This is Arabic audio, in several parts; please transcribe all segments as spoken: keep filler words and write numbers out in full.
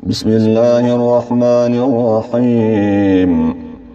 بسم الله الرحمن الرحيم.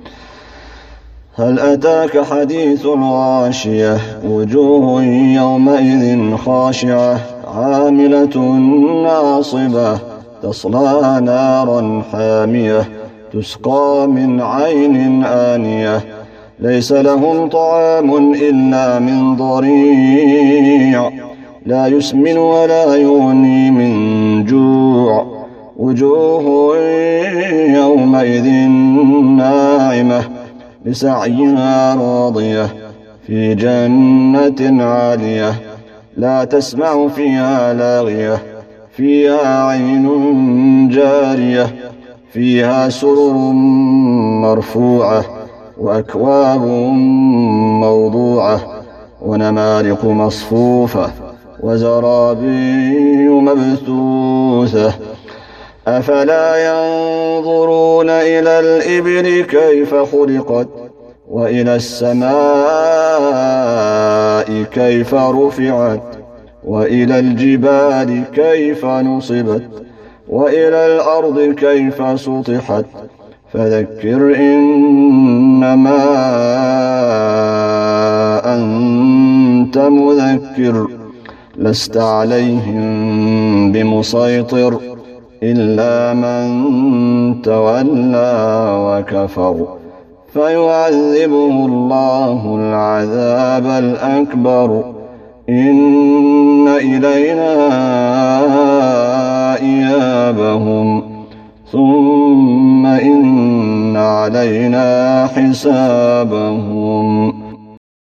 هل أتاك حديث الغاشية وجوه يومئذ خاشعة عاملة ناصبة تصلى نارا حامية تسقى من عين آنية ليس لهم طعام إلا من ضريع لا يسمن ولا يغني من جوع وجوه يومئذ ناعمة لسعيها راضية في جنة عالية لا تسمع فيها لاغية فيها عين جارية فيها سرر مرفوعة وأكواب موضوعة ونمارق مصفوفة وزرابي مبثوثة أفلا ينظرون إلى الإبل كيف خلقت وإلى السماء كيف رفعت وإلى الجبال كيف نصبت وإلى الأرض كيف سطحت فذكر إنما أنت مذكر لست عليهم بمسيطر إلا من تولى وكفر فيعذبه الله العذاب الأكبر إن إلينا إيابهم ثم إن علينا حسابهم.